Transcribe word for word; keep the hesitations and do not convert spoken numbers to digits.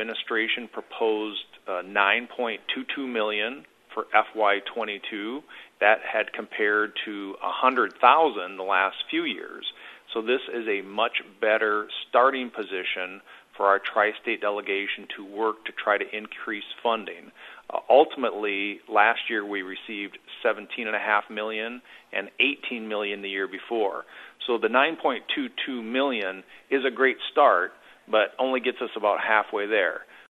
administration proposed uh, nine point two two million dollars for F Y twenty-two. That had compared to one hundred thousand dollars the last few years. So this is a much better starting position for our tri-state delegation to work to try to increase funding. Uh, ultimately, last year we received seventeen point five million dollars and eighteen million dollars the year before. So the nine point two two million dollars is a great start, but only gets us about halfway there.